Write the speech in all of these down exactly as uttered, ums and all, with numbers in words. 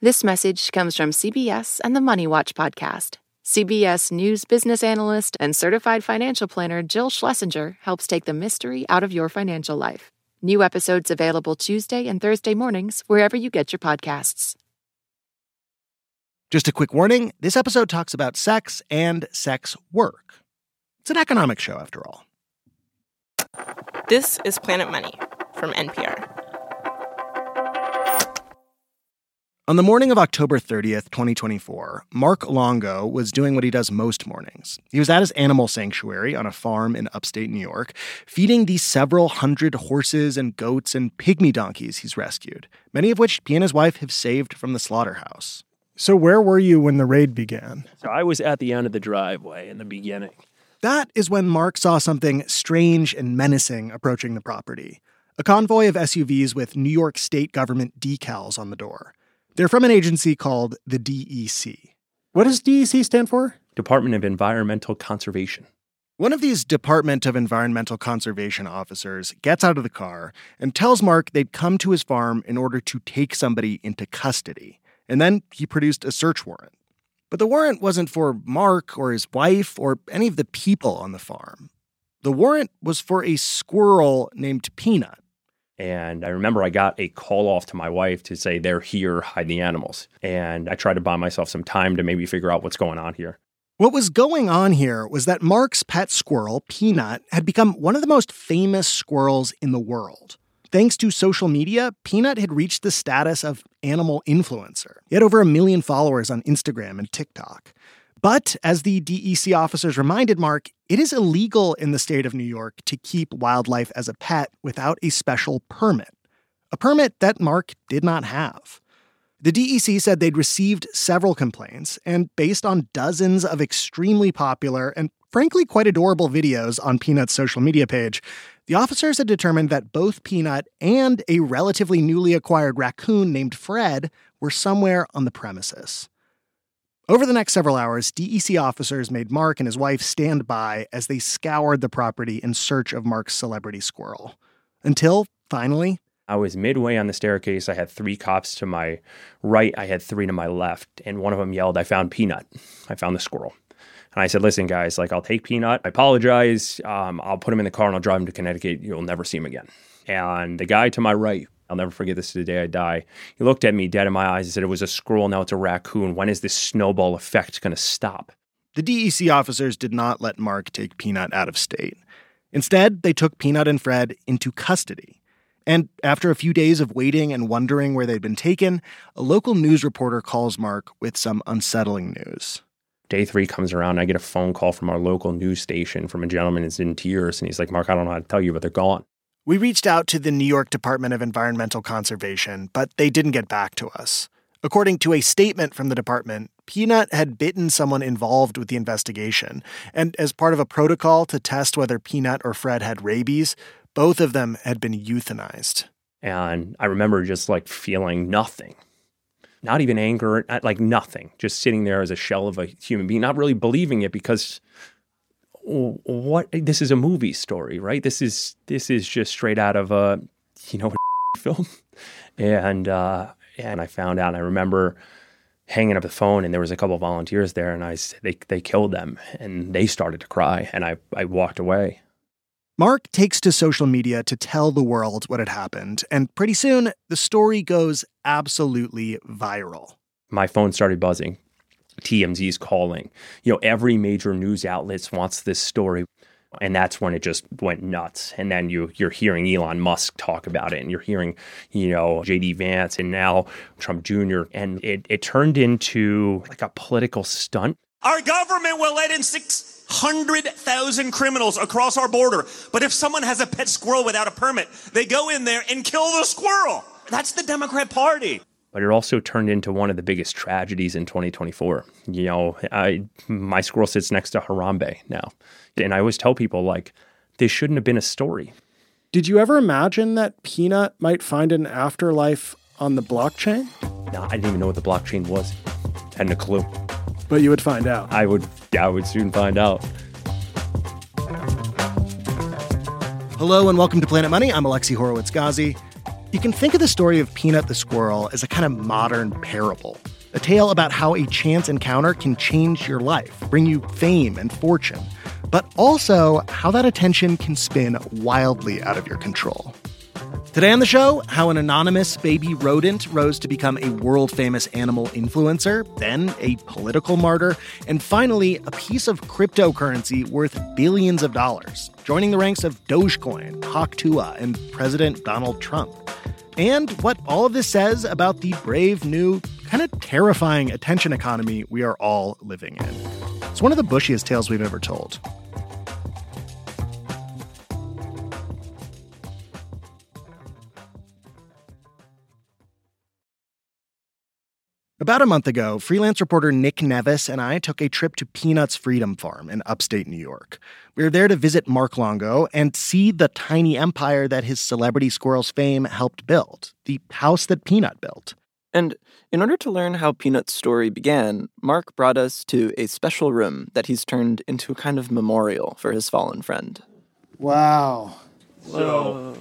This message comes from C B S and the Money Watch podcast. C B S News business analyst and certified financial planner Jill Schlesinger helps take the mystery out of your financial life. New episodes available Tuesday and Thursday mornings wherever you get your podcasts. Just a quick warning, this episode talks about sex and sex work. It's an economic show, after all. This is Planet Money from N P R. On the morning of October thirtieth, twenty twenty-four, Mark Longo was doing what he does most mornings. He was at his animal sanctuary on a farm in upstate New York, feeding the several hundred horses and goats and pygmy donkeys he's rescued, many of which he and his wife have saved from the slaughterhouse. So where were you when the raid began? So I was at the end of the driveway in the beginning. That is when Mark saw something strange and menacing approaching the property. A convoy of S U Vs with New York state government decals on the door. They're from an agency called the D E C. What does D E C stand for? Department of Environmental Conservation. One of these Department of Environmental Conservation officers gets out of the car and tells Mark they'd come to his farm in order to take somebody into custody. And then he produced a search warrant. But the warrant wasn't for Mark or his wife or any of the people on the farm. The warrant was for a squirrel named Peanut. And I remember I got a call off to my wife to say, they're here, hide the animals. And I tried to buy myself some time to maybe figure out what's going on here. What was going on here was that Mark's pet squirrel, Peanut, had become one of the most famous squirrels in the world. Thanks to social media, Peanut had reached the status of animal influencer. He had over a million followers on Instagram and TikTok. But, as the D E C officers reminded Mark, it is illegal in the state of New York to keep wildlife as a pet without a special permit. A permit that Mark did not have. The D E C said they'd received several complaints, and based on dozens of extremely popular and frankly quite adorable videos on Peanut's social media page, the officers had determined that both Peanut and a relatively newly acquired raccoon named Fred were somewhere on the premises. Over the next several hours, D E C officers made Mark and his wife stand by as they scoured the property in search of Mark's celebrity squirrel. Until, finally, I was midway on the staircase. I had three cops to my right. I had three to my left. And one of them yelled, I found Peanut. I found the squirrel. And I said, listen, guys, like, I'll take Peanut. I apologize. Um, I'll put him in the car and I'll drive him to Connecticut. You'll never see him again. And the guy to my right, I'll never forget this to the day I die. He looked at me dead in my eyes and said, it was a squirrel, now it's a raccoon. When is this snowball effect going to stop? The D E C officers did not let Mark take Peanut out of state. Instead, they took Peanut and Fred into custody. And after a few days of waiting and wondering where they'd been taken, a local news reporter calls Mark with some unsettling news. Day three comes around, and I get a phone call from our local news station from a gentleman who's in tears. And he's like, Mark, I don't know how to tell you, but they're gone. We reached out to the New York Department of Environmental Conservation, but they didn't get back to us. According to a statement from the department, Peanut had bitten someone involved with the investigation, and as part of a protocol to test whether Peanut or Fred had rabies, both of them had been euthanized. And I remember just like feeling nothing, not even anger, like nothing, just sitting there as a shell of a human being, not really believing it because what this is a movie story, right? This is this is just straight out of a, you know, a film. And uh, and I found out, and I remember hanging up the phone, and there was a couple of volunteers there, and I said, they they killed them, and they started to cry, and I, I walked away. Mark takes to social media to tell the world what had happened, and pretty soon, the story goes absolutely viral. My phone started buzzing. T M Z's calling. You know, every major news outlet wants this story. And that's when it just went nuts. And then you, you're hearing Elon Musk talk about it, and you're hearing, you know, J D Vance and now Trump Junior And it, it turned into like a political stunt. Our government will let in six hundred thousand criminals across our border. But if someone has a pet squirrel without a permit, they go in there and kill the squirrel. That's the Democrat Party. But it also turned into one of the biggest tragedies in twenty twenty-four. You know, I, my squirrel sits next to Harambe now. And I always tell people, like, this shouldn't have been a story. Did you ever imagine that Peanut might find an afterlife on the blockchain? No, I didn't even know what the blockchain was. Hadn't a clue. But you would find out. I would, I would soon find out. Hello and welcome to Planet Money. I'm Alexi Horowitz-Ghazi. You can think of the story of Peanut the squirrel as a kind of modern parable, a tale about how a chance encounter can change your life, bring you fame and fortune, but also how that attention can spin wildly out of your control. Today on the show, how an anonymous baby rodent rose to become a world-famous animal influencer, then a political martyr, and finally, a piece of cryptocurrency worth billions of dollars, joining the ranks of Dogecoin, Haktua, and President Donald Trump. And what all of this says about the brave, new, kind of terrifying attention economy we are all living in. It's one of the bushiest tales we've ever told. About a month ago, freelance reporter Nick Nevis and I took a trip to Peanut's Freedom Farm in upstate New York. We were there to visit Mark Longo and see the tiny empire that his celebrity squirrels fame helped build, the house that Peanut built. And in order to learn how Peanut's story began, Mark brought us to a special room that he's turned into a kind of memorial for his fallen friend. Wow. So,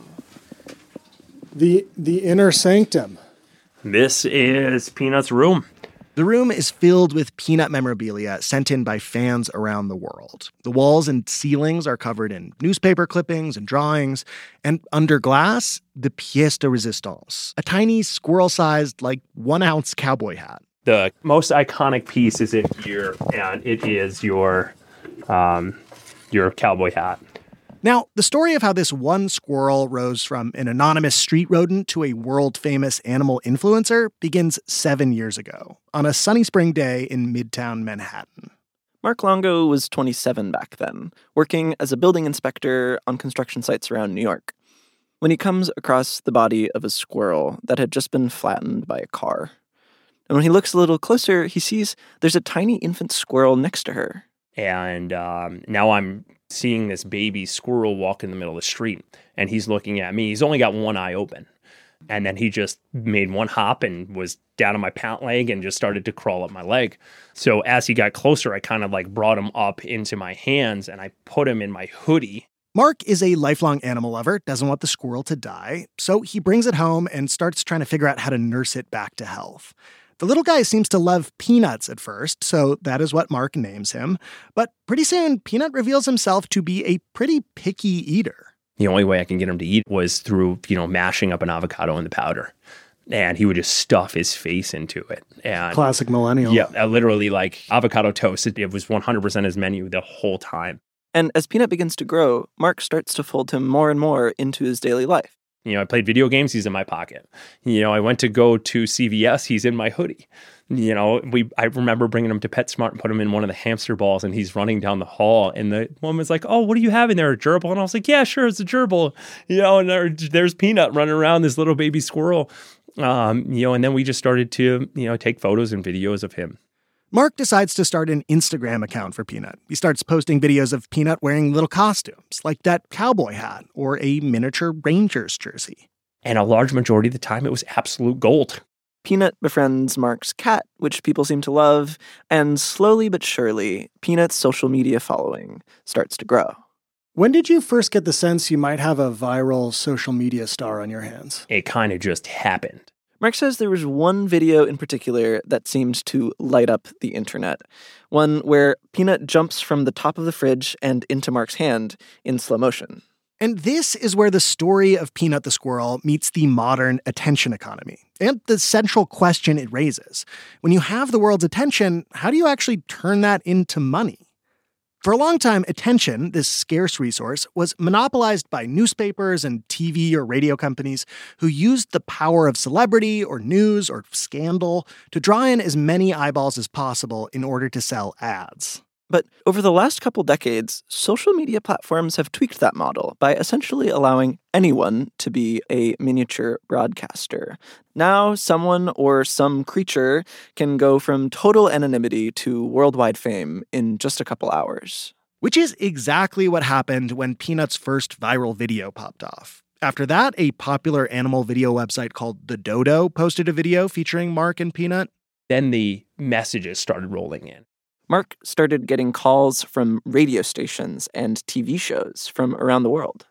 The the inner sanctum. this is Peanut's room. The room is filled with Peanut memorabilia sent in by fans around the world. The walls and ceilings are covered in newspaper clippings and drawings, and under glass, the pièce de résistance, a tiny squirrel-sized, like one-ounce cowboy hat. The most iconic piece is in here, and it is your, um, your cowboy hat. Now, the story of how this one squirrel rose from an anonymous street rodent to a world-famous animal influencer begins seven years ago, on a sunny spring day in Midtown Manhattan. Mark Longo was twenty-seven back then, working as a building inspector on construction sites around New York, when he comes across the body of a squirrel that had just been flattened by a car. And when he looks a little closer, he sees there's a tiny infant squirrel next to her. And um, now I'm seeing this baby squirrel walk in the middle of the street, and he's looking at me. He's only got one eye open. And then he just made one hop and was down on my pant leg and just started to crawl up my leg. So as he got closer, I kind of like brought him up into my hands and I put him in my hoodie. Mark is a lifelong animal lover, doesn't want the squirrel to die, so he brings it home and starts trying to figure out how to nurse it back to health. The little guy seems to love Peanuts at first, so that is what Mark names him. But pretty soon, Peanut reveals himself to be a pretty picky eater. The only way I can get him to eat was through, you know, mashing up an avocado in the powder. And he would just stuff his face into it. And Classic millennial. yeah, I literally like avocado toast. It, it was one hundred percent his menu the whole time. And as Peanut begins to grow, Mark starts to fold him more and more into his daily life. You know, I played video games, he's in my pocket. You know, I went to go to C V S, he's in my hoodie. You know, we I remember bringing him to PetSmart and put him in one of the hamster balls, and he's running down the hall, and the woman's like, oh, what do you have in there, a gerbil? And I was like, yeah, sure, it's a gerbil. You know, and there, there's Peanut running around, this little baby squirrel. Um, you know, and then we just started to, you know, take photos and videos of him. Mark decides to start an Instagram account for Peanut. He starts posting videos of Peanut wearing little costumes, like that cowboy hat or a miniature Rangers jersey. And a large majority of the time, it was absolute gold. Peanut befriends Mark's cat, which people seem to love, and slowly but surely, Peanut's social media following starts to grow. When did you first get the sense you might have a viral social media star on your hands? It kind of just happened. Mark says there was one video in particular that seemed to light up the internet. One where Peanut jumps from the top of the fridge and into Mark's hand in slow motion. And this is where the story of Peanut the squirrel meets the modern attention economy and the central question it raises. When you have the world's attention, how do you actually turn that into money? For a long time, attention, this scarce resource, was monopolized by newspapers and T V or radio companies who used the power of celebrity or news or scandal to draw in as many eyeballs as possible in order to sell ads. But over the last couple decades, social media platforms have tweaked that model by essentially allowing anyone to be a miniature broadcaster. Now, someone or some creature can go from total anonymity to worldwide fame in just a couple hours. Which is exactly what happened when Peanut's first viral video popped off. After that, a popular animal video website called The Dodo posted a video featuring Mark and Peanut. Then the messages started rolling in. Mark started getting calls from radio stations and T V shows from around the world.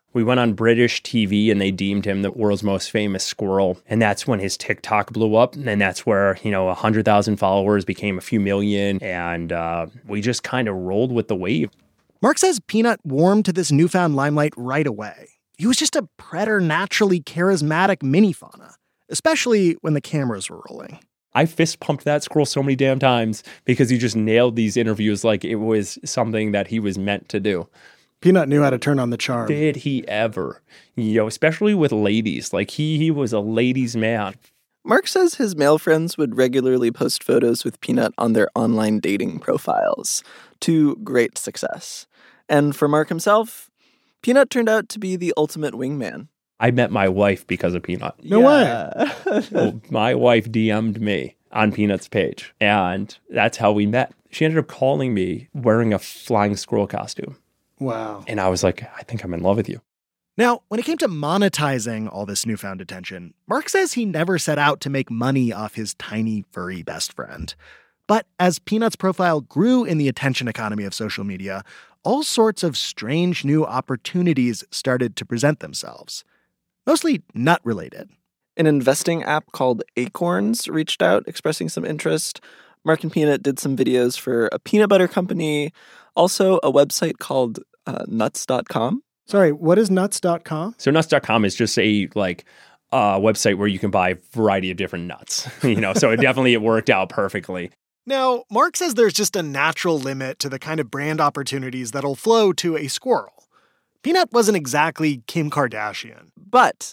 We went on British T V and they deemed him the world's most famous squirrel. And that's when his TikTok blew up. And that's where, you know, one hundred thousand followers became a few million. And uh, we just kind of rolled with the wave. Mark says Peanut warmed to this newfound limelight right away. He was just a preternaturally charismatic mini-fauna, especially when the cameras were rolling. I fist pumped that squirrel so many damn times because he just nailed these interviews like it was something that he was meant to do. Peanut knew how to turn on the charm. Did he ever? You know, especially with ladies. Like, he he was a ladies' man. Mark says his male friends would regularly post photos with Peanut on their online dating profiles, to great success. And for Mark himself, Peanut turned out to be the ultimate wingman. I met my wife because of Peanut. No yeah. way. Well, my wife D M'd me on Peanut's page, and that's how we met. She ended up calling me wearing a flying squirrel costume. Wow. And I was like, I think I'm in love with you. Now, when it came to monetizing all this newfound attention, Mark says he never set out to make money off his tiny, furry best friend. But as Peanut's profile grew in the attention economy of social media, all sorts of strange new opportunities started to present themselves. Mostly nut-related. An investing app called Acorns reached out, expressing some interest. Mark and Peanut did some videos for a peanut butter company, also a website called uh, nuts dot com. Sorry, what is nuts dot com? So nuts dot com is just a, like, uh, website where you can buy a variety of different nuts, you know, so it definitely it worked out perfectly. Now, Mark says there's just a natural limit to the kind of brand opportunities that'll flow to a squirrel. Peanut wasn't exactly Kim Kardashian. But,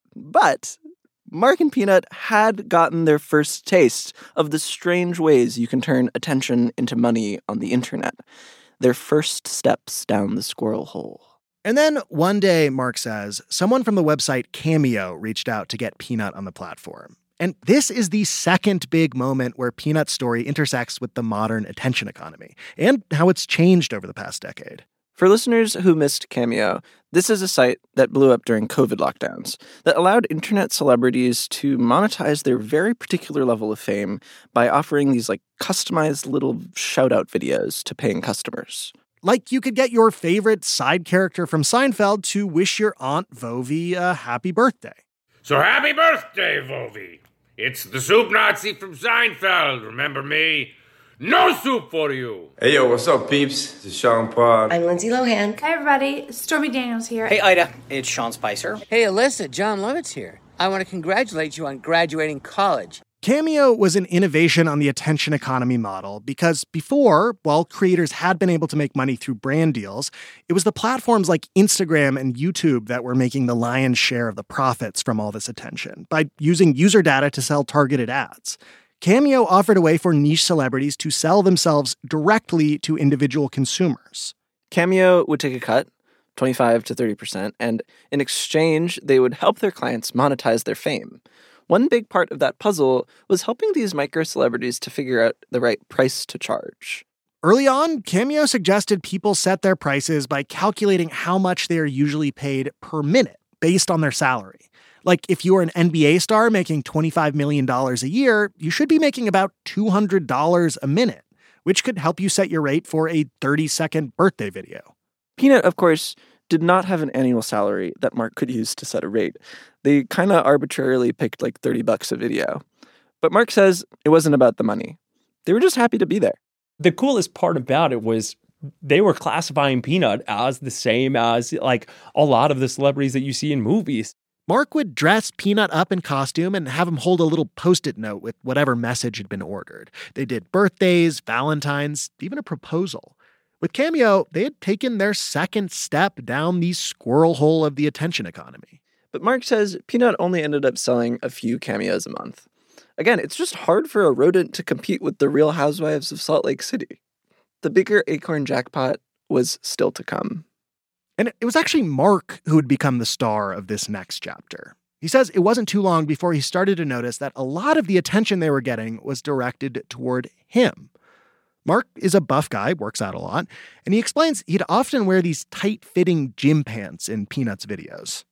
but, Mark and Peanut had gotten their first taste of the strange ways you can turn attention into money on the internet. Their first steps down the squirrel hole. And then one day, Mark says, someone from the website Cameo reached out to get Peanut on the platform. And this is the second big moment where Peanut's story intersects with the modern attention economy and how it's changed over the past decade. For listeners who missed Cameo, this is a site that blew up during COVID lockdowns that allowed internet celebrities to monetize their very particular level of fame by offering these like customized little shout-out videos to paying customers. Like you could get your favorite side character from Seinfeld to wish your Aunt Vovi a happy birthday. So happy birthday, Vovi. It's the soup Nazi from Seinfeld. Remember me? No soup for you. Hey, yo, what's up, peeps? This is Sean Pod. I'm Lindsay Lohan. Hi, everybody. Stormy Daniels here. Hey, Ida. It's Sean Spicer. Hey, Alyssa. John Lovitz here. I want to congratulate you on graduating college. Cameo was an innovation on the attention economy model because before, while creators had been able to make money through brand deals, it was the platforms like Instagram and YouTube that were making the lion's share of the profits from all this attention by using user data to sell targeted ads. Cameo offered a way for niche celebrities to sell themselves directly to individual consumers. Cameo would take a cut, twenty-five to thirty percent, and in exchange, they would help their clients monetize their fame. One big part of that puzzle was helping these micro-celebrities to figure out the right price to charge. Early on, Cameo suggested people set their prices by calculating how much they are usually paid per minute based on their salary. Like, if you are an N B A star making twenty-five million dollars a year, you should be making about two hundred dollars a minute, which could help you set your rate for a thirty-second birthday video. Peanut, of course, did not have an annual salary that Mark could use to set a rate. They kind of arbitrarily picked like thirty bucks a video. But Mark says it wasn't about the money. They were just happy to be there. The coolest part about it was they were classifying Peanut as the same as like a lot of the celebrities that you see in movies. Mark would dress Peanut up in costume and have him hold a little post-it note with whatever message had been ordered. They did birthdays, Valentines, even a proposal. With Cameo, they had taken their second step down the squirrel hole of the attention economy. But Mark says Peanut only ended up selling a few cameos a month. Again, it's just hard for a rodent to compete with the Real Housewives of Salt Lake City. The bigger Acorn jackpot was still to come. And it was actually Mark who would become the star of this next chapter. He says it wasn't too long before he started to notice that a lot of the attention they were getting was directed toward him. Mark is a buff guy, works out a lot, and he explains he'd often wear these tight-fitting gym pants in Peanut's videos.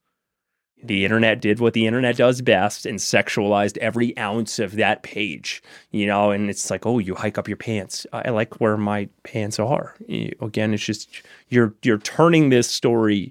The internet did what the internet does best and sexualized every ounce of that page, you know, and it's like, oh, you hike up your pants. I like where my pants are. Again, it's just, you're you're turning this story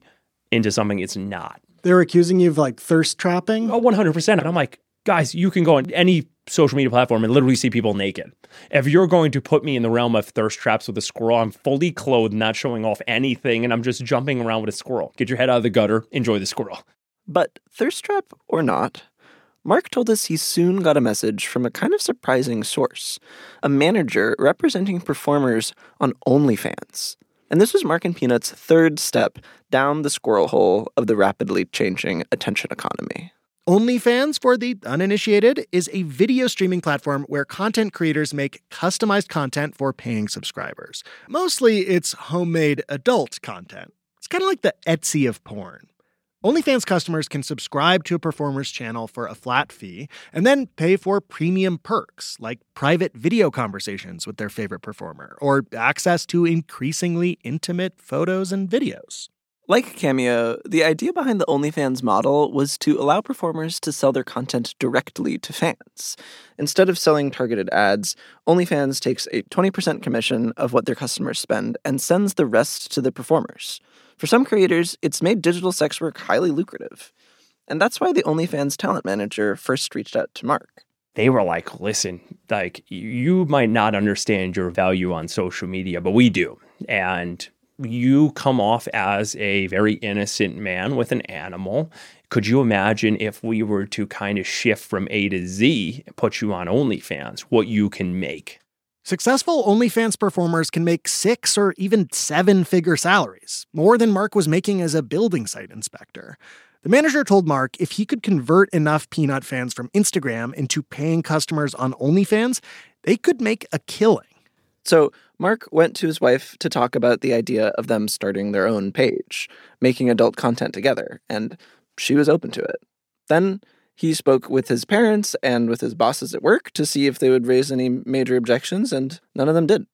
into something it's not. They're accusing you of like thirst trapping? Oh, one hundred percent. And I'm like, guys, you can go on any social media platform and literally see people naked. If you're going to put me in the realm of thirst traps with a squirrel, I'm fully clothed, not showing off anything, and I'm just jumping around with a squirrel. Get your head out of the gutter, enjoy the squirrel. But thirst trap or not, Mark told us he soon got a message from a kind of surprising source, a manager representing performers on OnlyFans. And this was Mark and Peanut's third step down the squirrel hole of the rapidly changing attention economy. OnlyFans, for the uninitiated, is a video streaming platform where content creators make customized content for paying subscribers. Mostly, it's homemade adult content. It's kind of like the Etsy of porn. OnlyFans customers can subscribe to a performer's channel for a flat fee and then pay for premium perks like private video conversations with their favorite performer or access to increasingly intimate photos and videos. Like Cameo, the idea behind the OnlyFans model was to allow performers to sell their content directly to fans. Instead of selling targeted ads, OnlyFans takes a twenty percent commission of what their customers spend and sends the rest to the performers. For some creators, it's made digital sex work highly lucrative. And that's why the OnlyFans talent manager first reached out to Mark. They were like, listen, like, you might not understand your value on social media, but we do. And you come off as a very innocent man with an animal. Could you imagine if we were to kind of shift from A to Z and put you on OnlyFans, what you can make? Successful OnlyFans performers can make six or even seven-figure salaries, more than Mark was making as a building site inspector. The manager told Mark if he could convert enough Peanut fans from Instagram into paying customers on OnlyFans, they could make a killing. So Mark went to his wife to talk about the idea of them starting their own page, making adult content together, and she was open to it. Then he spoke with his parents and with his bosses at work to see if they would raise any major objections, and none of them did.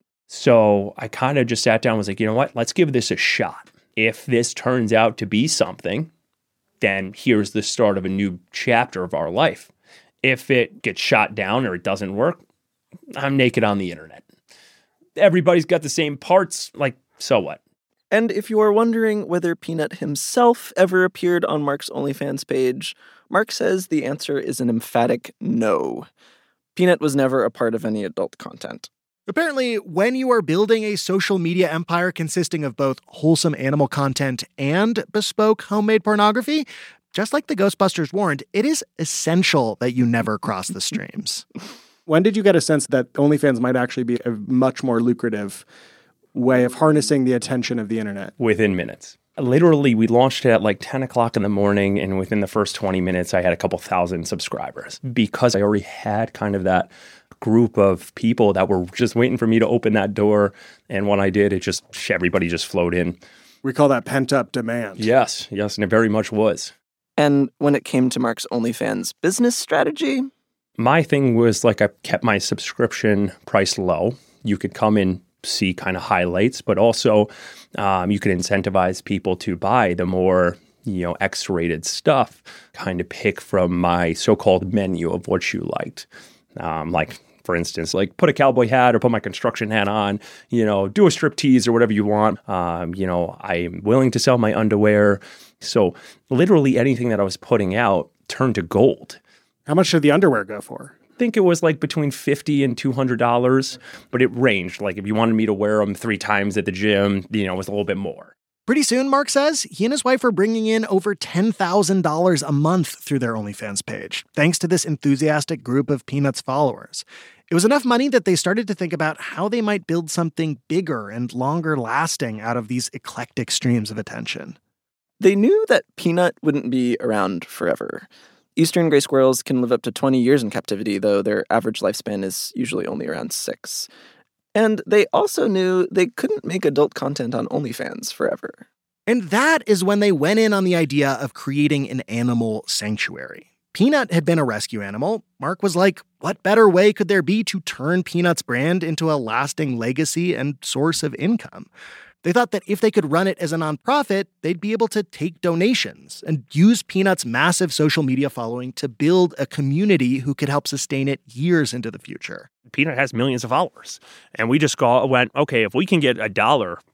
So I kind of just sat down and was like, you know what? Let's give this a shot. If this turns out to be something, then here's the start of a new chapter of our life. If it gets shot down or it doesn't work, I'm naked on the internet. Everybody's got the same parts, like, so what? And if you are wondering whether Peanut himself ever appeared on Mark's OnlyFans page, Mark says the answer is an emphatic no. Peanut was never a part of any adult content. Apparently, when you are building a social media empire consisting of both wholesome animal content and bespoke homemade pornography, just like the Ghostbusters warned, it is essential that you never cross the streams. When did you get a sense that OnlyFans might actually be a much more lucrative way of harnessing the attention of the internet? Within minutes. Literally, we launched it at like ten o'clock in the morning, and within the first twenty minutes, I had a couple thousand subscribers because I already had kind of that group of people that were just waiting for me to open that door. And when I did, it just, everybody just flowed in. We call that pent-up demand. Yes, yes, and it very much was. And when it came to Mark's OnlyFans business strategy, my thing was like I kept my subscription price low. You could come and see kind of highlights, but also um, you could incentivize people to buy the more, you know, X-rated stuff, kind of pick from my so-called menu of what you liked. Um, like, for instance, like put a cowboy hat or put my construction hat on, you know, do a striptease or whatever you want. Um, you know, I'm willing to sell my underwear. So literally anything that I was putting out turned to gold. How much did the underwear go for? I think it was like between fifty dollars and two hundred dollars, but it ranged. Like if you wanted me to wear them three times at the gym, you know, it was a little bit more. Pretty soon, Mark says, he and his wife are bringing in over ten thousand dollars a month through their OnlyFans page, thanks to this enthusiastic group of Peanuts followers. It was enough money that they started to think about how they might build something bigger and longer lasting out of these eclectic streams of attention. They knew that Peanut wouldn't be around forever. Eastern gray squirrels can live up to twenty years in captivity, though their average lifespan is usually only around six. And they also knew they couldn't make adult content on OnlyFans forever. And that is when they went in on the idea of creating an animal sanctuary. Peanut had been a rescue animal. Mark was like, what better way could there be to turn Peanut's brand into a lasting legacy and source of income? They thought that if they could run it as a nonprofit, they'd be able to take donations and use Peanut's massive social media following to build a community who could help sustain it years into the future. Peanut has millions of followers. And we just go, went, okay, if we can get a dollar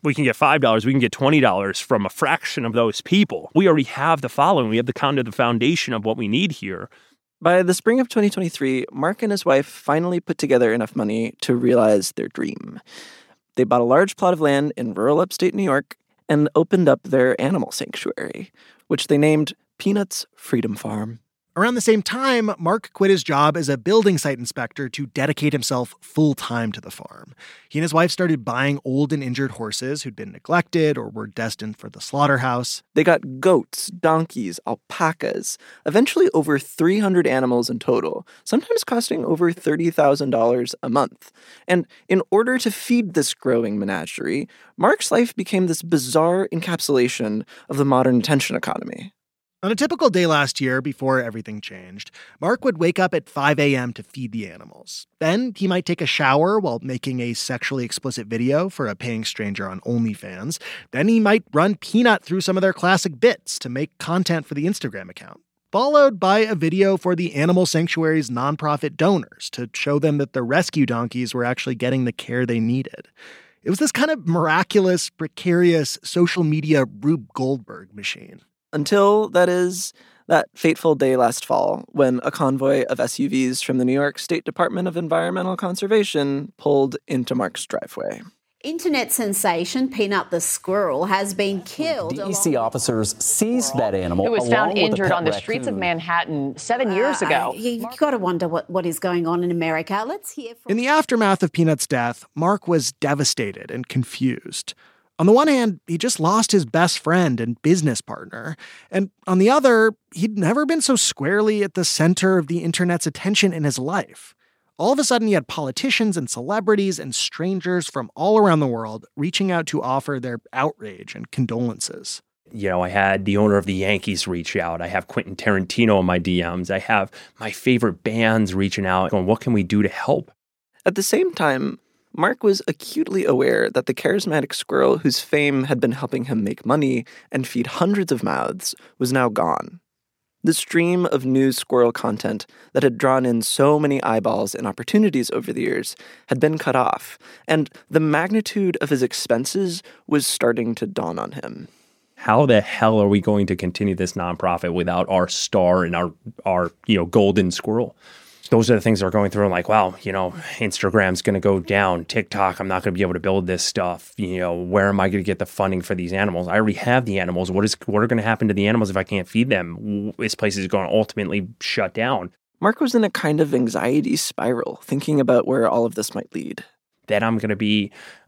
we can get five dollars, we can get twenty dollars from a fraction of those people. We already have the following. We have the kind of the foundation of what we need here. By the spring of twenty twenty-three, Mark and his wife finally put together enough money to realize their dream. They bought a large plot of land in rural upstate New York and opened up their animal sanctuary, which they named Peanuts Freedom Farm. Around the same time, Mark quit his job as a building site inspector to dedicate himself full-time to the farm. He and his wife started buying old and injured horses who'd been neglected or were destined for the slaughterhouse. They got goats, donkeys, alpacas, eventually over three hundred animals in total, sometimes costing over thirty thousand dollars a month. And in order to feed this growing menagerie, Mark's life became this bizarre encapsulation of the modern attention economy. On a typical day last year, before everything changed, Mark would wake up at five a.m. to feed the animals. Then he might take a shower while making a sexually explicit video for a paying stranger on OnlyFans. Then he might run Peanut through some of their classic bits to make content for the Instagram account, followed by a video for the animal sanctuary's nonprofit donors to show them that the rescue donkeys were actually getting the care they needed. It was this kind of miraculous, precarious social media Rube Goldberg machine. Until, that is, that fateful day last fall when a convoy of S U Vs from the New York State Department of Environmental Conservation pulled into Mark's driveway. Internet sensation Peanut the squirrel has been killed. D E C officers seized that animal. It was found injured on the streets of Manhattan seven years ago. Uh, you, you've got to wonder what, what is going on in America. Let's hear from... In the aftermath of Peanut's death, Mark was devastated and confused. On the one hand, he just lost his best friend and business partner. And on the other, he'd never been so squarely at the center of the internet's attention in his life. All of a sudden, he had politicians and celebrities and strangers from all around the world reaching out to offer their outrage and condolences. You know, I had the owner of the Yankees reach out. I have Quentin Tarantino in my D Ms. I have my favorite bands reaching out, going, what can we do to help? At the same time, Mark was acutely aware that the charismatic squirrel whose fame had been helping him make money and feed hundreds of mouths was now gone. The stream of news squirrel content that had drawn in so many eyeballs and opportunities over the years had been cut off, and the magnitude of his expenses was starting to dawn on him. How the hell are we going to continue this nonprofit without our star and our, our you know, golden squirrel? Those are the things that are going through. I'm like, wow, you know, Instagram's going to go down. TikTok, I'm not going to be able to build this stuff. You know, where am I going to get the funding for these animals? I already have the animals. What is what are going to happen to the animals if I can't feed them? This place is going to ultimately shut down. Mark was in a kind of anxiety spiral, thinking about where all of this might lead. That I'm going to be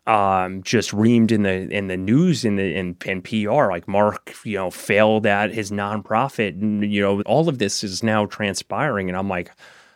um, just reamed in the in the news and in, in, in P R. Like Mark, you know, failed at his nonprofit. And, you know, all of this is now transpiring. And I'm like,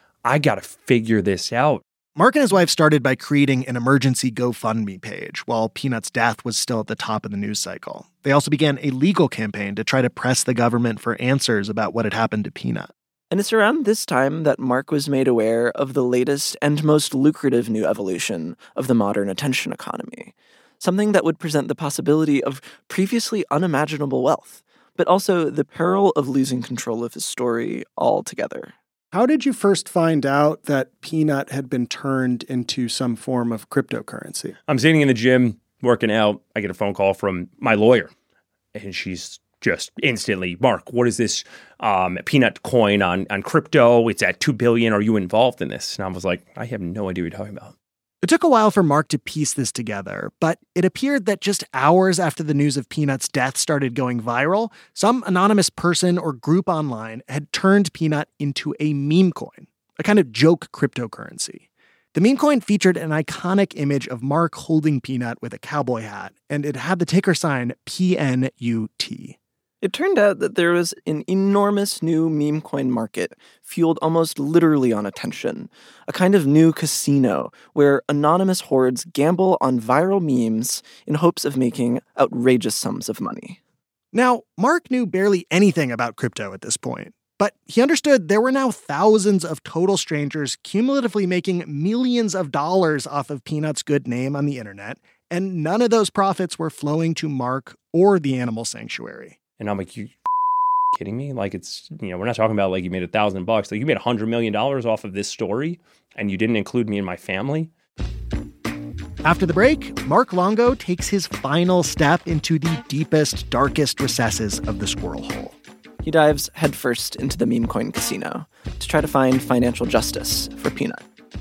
I got to figure this out. Mark and his wife started by creating an emergency GoFundMe page while Peanut's death was still at the top of the news cycle. They also began a legal campaign to try to press the government for answers about what had happened to Peanut. And it's around this time that Mark was made aware of the latest and most lucrative new evolution of the modern attention economy, something that would present the possibility of previously unimaginable wealth, but also the peril of losing control of his story altogether. How did you first find out that Peanut had been turned into some form of cryptocurrency? I'm sitting in the gym, working out. I get a phone call from my lawyer, and she's just instantly, Mark, what is this um, Peanut coin on, on crypto? It's at two billion dollars. Are you involved in this? And I was like, I have no idea what you're talking about. It took a while for Mark to piece this together, but it appeared that just hours after the news of Peanut's death started going viral, some anonymous person or group online had turned Peanut into a meme coin, a kind of joke cryptocurrency. The meme coin featured an iconic image of Mark holding Peanut with a cowboy hat, and it had the ticker sign P N U T. It turned out that there was an enormous new meme coin market fueled almost literally on attention, a kind of new casino where anonymous hordes gamble on viral memes in hopes of making outrageous sums of money. Now, Mark knew barely anything about crypto at this point, but he understood there were now thousands of total strangers cumulatively making millions of dollars off of Peanut's good name on the internet, and none of those profits were flowing to Mark or the animal sanctuary. And I'm like, you kidding me? Like, it's, you know, we're not talking about like you made a thousand bucks. Like, you made a hundred million dollars off of this story and you didn't include me in my family. After the break, Mark Longo takes his final step into the deepest, darkest recesses of the squirrel hole. He dives headfirst into the meme coin casino to try to find financial justice for Peanut.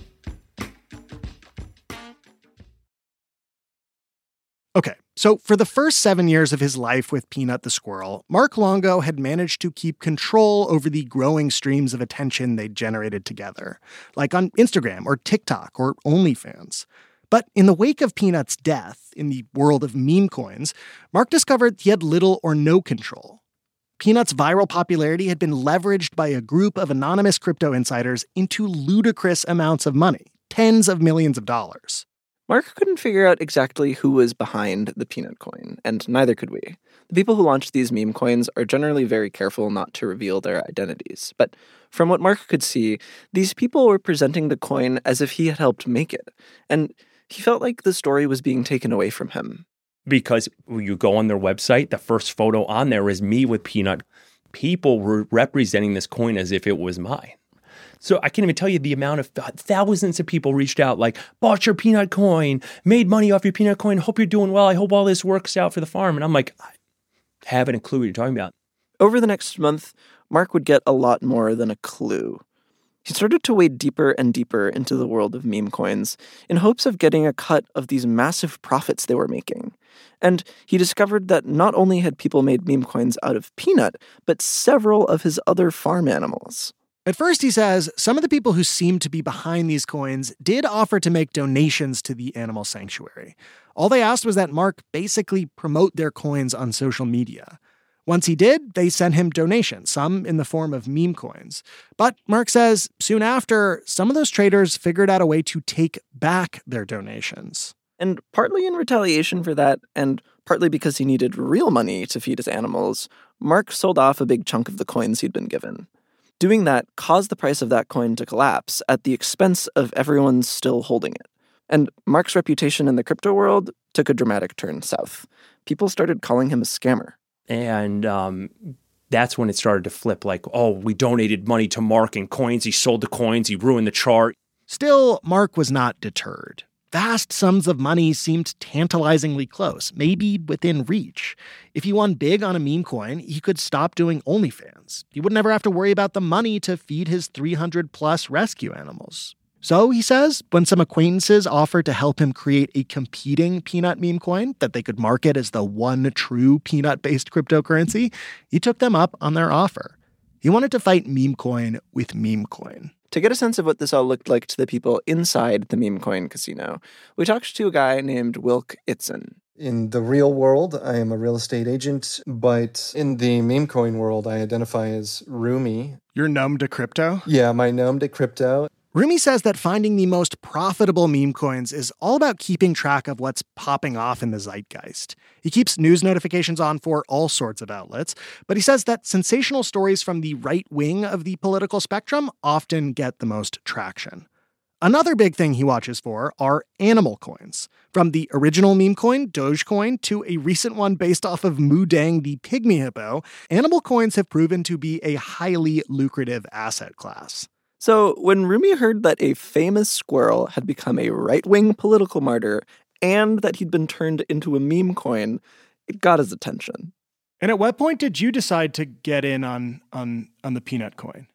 Okay, so for the first seven years of his life with Peanut the squirrel, Mark Longo had managed to keep control over the growing streams of attention they'd generated together, like on Instagram or TikTok or OnlyFans. But in the wake of Peanut's death, in the world of meme coins, Mark discovered he had little or no control. Peanut's viral popularity had been leveraged by a group of anonymous crypto insiders into ludicrous amounts of money, tens of millions of dollars. Mark couldn't figure out exactly who was behind the Peanut coin, and neither could we. The people who launched these meme coins are generally very careful not to reveal their identities. But from what Mark could see, these people were presenting the coin as if he had helped make it, and he felt like the story was being taken away from him. Because when you go on their website, the first photo on there is me with Peanut. People were representing this coin as if it was mine. So I can't even tell you the amount of thousands of people reached out like, bought your Peanut coin, made money off your Peanut coin, hope you're doing well, I hope all this works out for the farm. And I'm like, I haven't a clue what you're talking about. Over the next month, Mark would get a lot more than a clue. He started to wade deeper and deeper into the world of meme coins in hopes of getting a cut of these massive profits they were making. And he discovered that not only had people made meme coins out of Peanut, but several of his other farm animals. At first, he says, some of the people who seemed to be behind these coins did offer to make donations to the animal sanctuary. All they asked was that Mark basically promote their coins on social media. Once he did, they sent him donations, some in the form of meme coins. But Mark says soon after, some of those traders figured out a way to take back their donations. And partly in retaliation for that, and partly because he needed real money to feed his animals, Mark sold off a big chunk of the coins he'd been given. Doing that caused the price of that coin to collapse at the expense of everyone still holding it. And Mark's reputation in the crypto world took a dramatic turn south. People started calling him a scammer. And um, that's when it started to flip like, oh, we donated money to Mark in coins. He sold the coins. He ruined the chart. Still, Mark was not deterred. Vast sums of money seemed tantalizingly close, maybe within reach. If he won big on a meme coin, he could stop doing OnlyFans. He would never have to worry about the money to feed his three hundred plus rescue animals. So, he says, when some acquaintances offered to help him create a competing Peanut meme coin that they could market as the one true Peanut-based cryptocurrency, he took them up on their offer. He wanted to fight meme coin with meme coin. To get a sense of what this all looked like to the people inside the meme coin casino, we talked to a guy named Wilk Itzen. In the real world, I am a real estate agent, but in the meme coin world, I identify as Rumi. You're numb to crypto? Yeah, my numb to crypto. Rumi says that finding the most profitable meme coins is all about keeping track of what's popping off in the zeitgeist. He keeps news notifications on for all sorts of outlets, but he says that sensational stories from the right wing of the political spectrum often get the most traction. Another big thing he watches for are animal coins. From the original meme coin, Dogecoin, to a recent one based off of Moodang, the pygmy hippo, animal coins have proven to be a highly lucrative asset class. So when Rumi heard that a famous squirrel had become a right-wing political martyr and that he'd been turned into a meme coin, it got his attention. And at what point did you decide to get in on on, on the Peanut coin?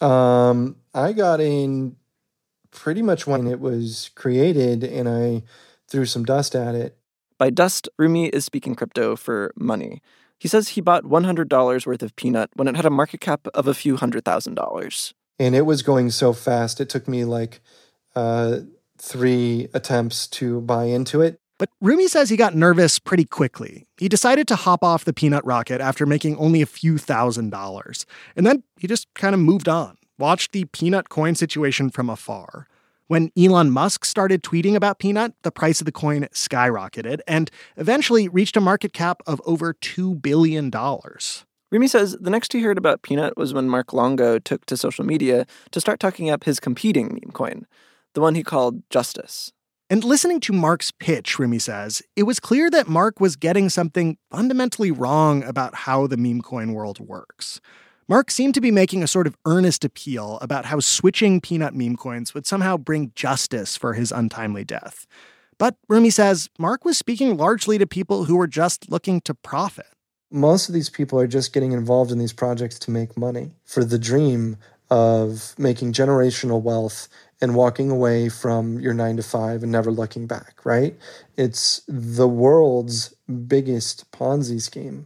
Um, I got in pretty much when it was created, and I threw some dust at it. By dust, Rumi is speaking crypto for money. He says he bought one hundred dollars worth of Peanut when it had a market cap of a few hundred thousand dollars. And it was going so fast, it took me like uh, three attempts to buy into it. But Rumi says he got nervous pretty quickly. He decided to hop off the Peanut rocket after making only a few thousand dollars. And then he just kind of moved on, watched the Peanut coin situation from afar. When Elon Musk started tweeting about Peanut, the price of the coin skyrocketed and eventually reached a market cap of over two billion dollars. Rumi says the next he heard about Peanut was when Mark Longo took to social media to start talking up his competing meme coin, the one he called Justice. And listening to Mark's pitch, Rumi says, it was clear that Mark was getting something fundamentally wrong about how the meme coin world works. Mark seemed to be making a sort of earnest appeal about how switching Peanut meme coins would somehow bring justice for his untimely death. But Rumi says Mark was speaking largely to people who were just looking to profit. Most of these people are just getting involved in these projects to make money, for the dream of making generational wealth and walking away from your nine to five and never looking back, right? It's the world's biggest Ponzi scheme.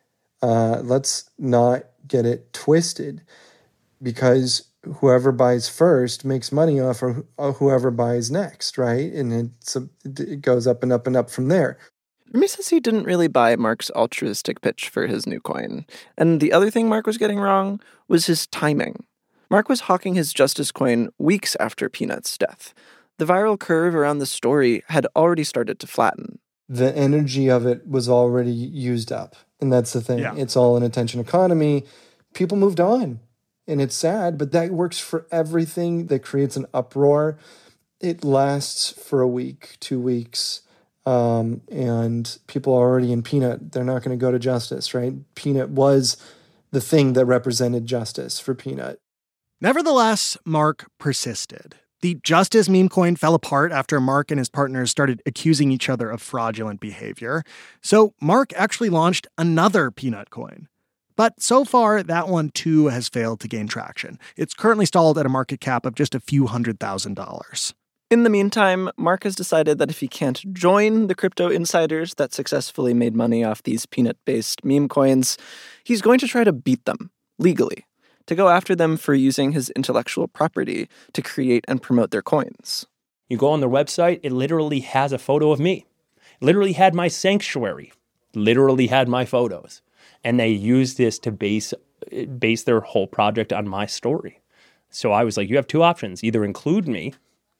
Uh, let's not get it twisted, because whoever buys first makes money off of whoever buys next, right? And it's a, it goes up and up and up from there. Rumi says he didn't really buy Mark's altruistic pitch for his new coin. And the other thing Mark was getting wrong was his timing. Mark was hawking his Justice coin weeks after Peanut's death. The viral curve around the story had already started to flatten. The energy of it was already used up. And that's the thing. Yeah. It's all an attention economy. People moved on. And it's sad, but that works for everything that creates an uproar. It lasts for a week, two weeks, um, and people are already in Peanut. They're not going to go to Justice, right? Peanut was the thing that represented justice for Peanut. Nevertheless, Mark persisted. The Justice meme coin fell apart after Mark and his partners started accusing each other of fraudulent behavior. So Mark actually launched another Peanut coin. But so far, that one too has failed to gain traction. It's currently stalled at a market cap of just a few hundred thousand dollars. In the meantime, Mark has decided that if he can't join the crypto insiders that successfully made money off these peanut-based meme coins, he's going to try to beat them legally, to go after them for using his intellectual property to create and promote their coins. You go on their website, it literally has a photo of me. It literally had my sanctuary. Literally had my photos. And they used this to base base their whole project on my story. So I was like, you have two options. Either include me,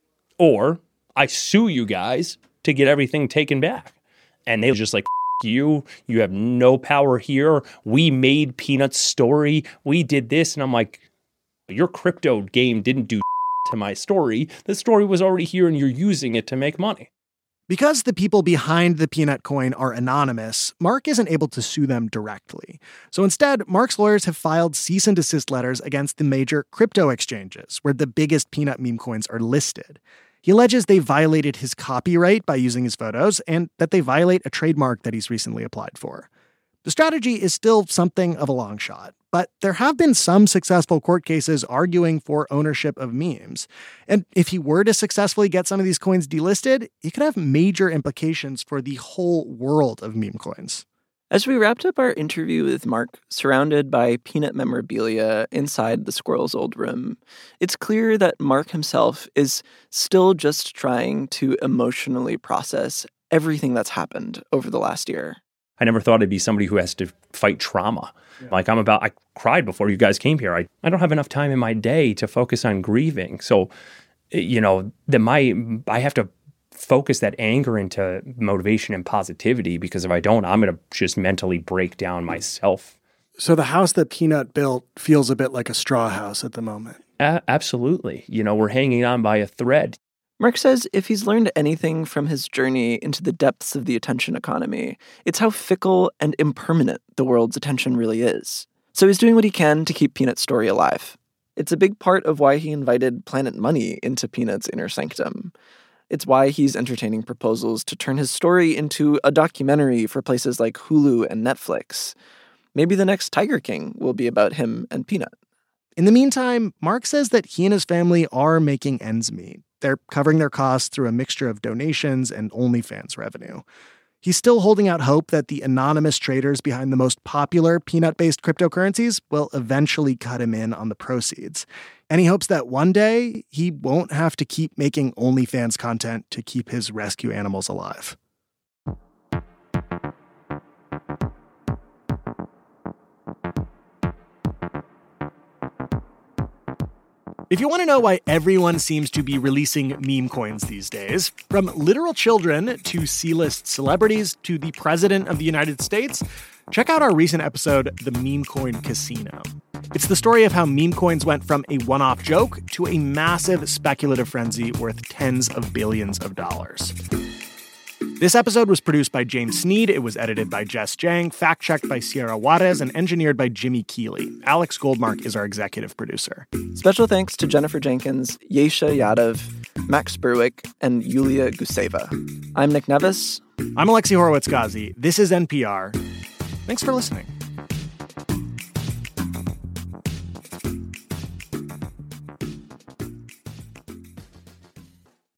or I sue you guys to get everything taken back. And they were just like, F- you, you have no power here. We made Peanut's story. We did this. And I'm like, your crypto game didn't do to my story. The story was already here and you're using it to make money. Because the people behind the Peanut coin are anonymous, Mark isn't able to sue them directly. So instead, Mark's lawyers have filed cease and desist letters against the major crypto exchanges, where the biggest Peanut meme coins are listed. He alleges they violated his copyright by using his photos, and that they violate a trademark that he's recently applied for. The strategy is still something of a long shot, but there have been some successful court cases arguing for ownership of memes. And if he were to successfully get some of these coins delisted, it could have major implications for the whole world of meme coins. As we wrapped up our interview with Mark, surrounded by Peanut memorabilia inside the squirrel's old room, it's clear that Mark himself is still just trying to emotionally process everything that's happened over the last year. I never thought I'd be somebody who has to fight trauma. Yeah. Like I'm about, I cried before you guys came here. I, I don't have enough time in my day to focus on grieving. So, you know, the, my, I have to focus that anger into motivation and positivity, because if I don't, I'm going to just mentally break down myself. So the house that Peanut built feels a bit like a straw house at the moment. A- absolutely. You know, we're hanging on by a thread. Mark says if he's learned anything from his journey into the depths of the attention economy, it's how fickle and impermanent the world's attention really is. So he's doing what he can to keep Peanut's story alive. It's a big part of why he invited Planet Money into Peanut's inner sanctum. It's why he's entertaining proposals to turn his story into a documentary for places like Hulu and Netflix. Maybe the next Tiger King will be about him and Peanut. In the meantime, Mark says that he and his family are making ends meet. They're covering their costs through a mixture of donations and OnlyFans revenue. He's still holding out hope that the anonymous traders behind the most popular Peanut-based cryptocurrencies will eventually cut him in on the proceeds. And he hopes that one day he won't have to keep making OnlyFans content to keep his rescue animals alive. If you want to know why everyone seems to be releasing meme coins these days, from literal children to C-list celebrities to the President of the United States, check out our recent episode, The Meme Coin Casino. It's the story of how meme coins went from a one-off joke to a massive speculative frenzy worth tens of billions of dollars. This episode was produced by James Sneed, it was edited by Jess Jang, fact-checked by Sierra Juarez, and engineered by Jimmy Keeley. Alex Goldmark is our executive producer. Special thanks to Jennifer Jenkins, Yesha Yadav, Max Berwick, and Yulia Guseva. I'm Nick Nevis. I'm Alexi Horowitz-Ghazi. This is N P R. Thanks for listening.